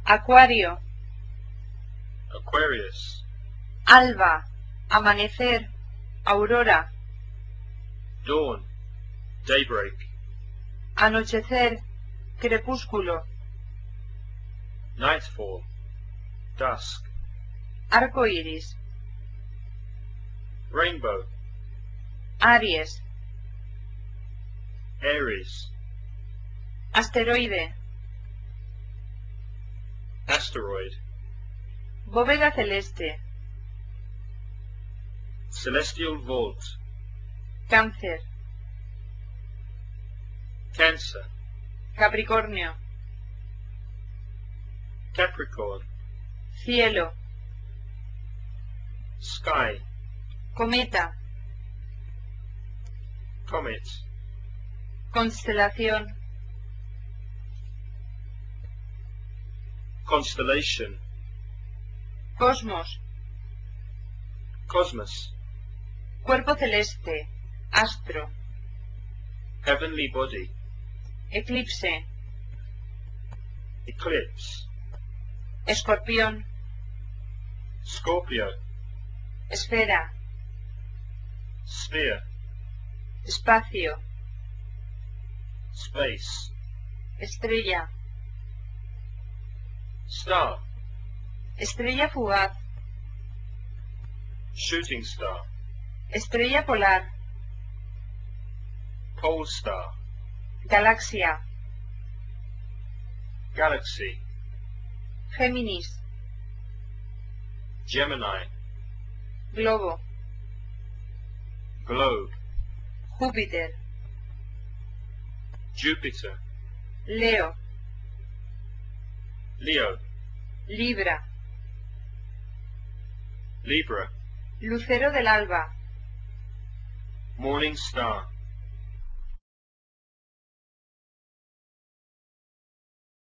Acuario. Aquarius. Alba, amanecer, aurora. Dawn. Daybreak. Anochecer, crepúsculo. Nightfall. Dusk. Arco iris. Rainbow. Aries. Aries. Asteroide. Asteroid. Bóveda celeste. Celestial vault. Cáncer. Cancer. Capricornio. Capricorn. Cielo. Sky. Cometa. Comet. Constelación. Constellation. Cosmos. Cosmos. Cuerpo celeste. Astro. Heavenly body. Eclipse. Eclipse. Escorpión. Scorpio. Esfera. Sphere. Espacio. Space. Estrella. Star. Estrella fugaz. Shooting star. Estrella polar. Pole star. Galaxia. Galaxy. Géminis. Gemini. Globo. Globe. Júpiter. Jupiter. Leo. Leo. Libra. Libra. Lucero del alba. Morning star.